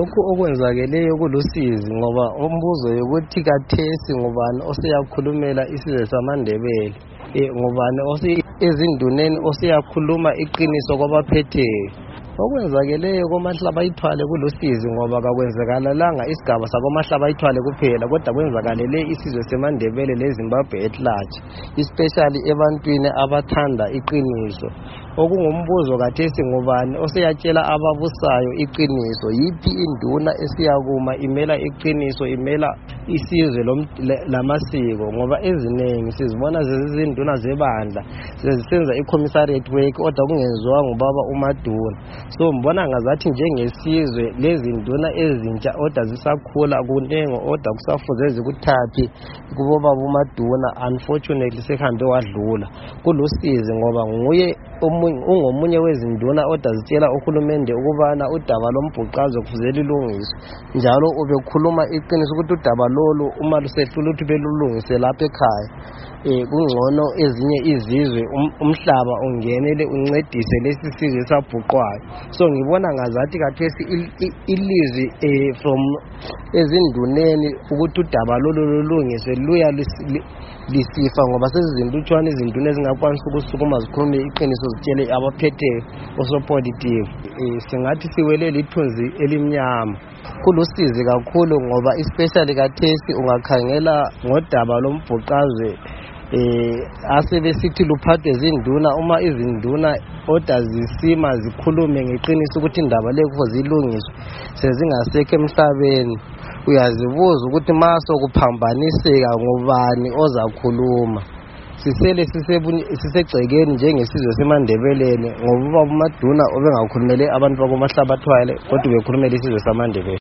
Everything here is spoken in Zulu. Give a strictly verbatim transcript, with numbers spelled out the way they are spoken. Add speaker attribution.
Speaker 1: Lokhu okwenzakeleyo kulusizi ngoba umbuzo ukuthi kathesi ngubani oseyakhulumela isizwe samaNdebele, eh ngubani ose ezinduneni oseyakhuluma iqiniso kwabaphetheyo. Okwenzakeleyo koMahlabayithwale kulusizi ngoba kakwenzakalanga isigaba sakoMahlabayithwale kuphela kodwa kwenzakalele isizwe semaNdebele leZimbabwe at large, especially ebantwini abathanda iqiniso. Okungumbuzo kathesi ngubani oseyatshela ababusayo iqiniso, yiphi induna esiyakuma imela iqiniso, imela isizwe lamasiko, ngoba ezinengi sizibona zezinduna zebandla sezisenza icommissariat work kodwa kungenziwa ngubaba uMaduna. So mbona ngazathi njengesizwe lezinduna ezintsha kodwa zisakhula kunengo kodwa kusafuze zikuthathi kubo baba uMaduna, unfortunately sehambe wadlula. Kulusizi ngoba nguye ungomunye wezinduna kodwa zitshela uhulumende ukubana udaba lombhuqazwe kufuze lilungiswe, njalo ubekhuluma iqiniso ukuthi udaba lolu uma lusehlula ukuthi belulungise lapha ekhaya. Eh kungcono ezinye izizwe umhlaba ungenele uncedise lesi sizwe sabhuqwayo. So ngibona ngazathi kathesi ilizwi eh from ezinduneni ukuthi udaba lolu lulungiswe luya lisifa ngoba sezizindutshwana izinduna ezingakwanisa ukusukuma zikhulume iqiniso zitshele abaphetheyo osopolitiki. Eh singathi siwele lithunzi elimnyama. Kulusizi kakhulu ngoba especially kathesi ungakhangela ngodaba lombhuqazwe eh asebesithi luphathwe izinduna, uma izinduna oda zisima zikhulume ngeqiniso ukuthi indaba le kufuze ilungiswe sezingasekho emhlabeni, uyazibuza ukuthi maso kuphambaniseka ngubani ozakhuluma. Sisele sisegcekeni njengesizwe semaNdebeleni ngoba uMaduna obengakhulumele abantu bakoMahlabathwale kodwa ubekhulumela isizwe samaNdebele.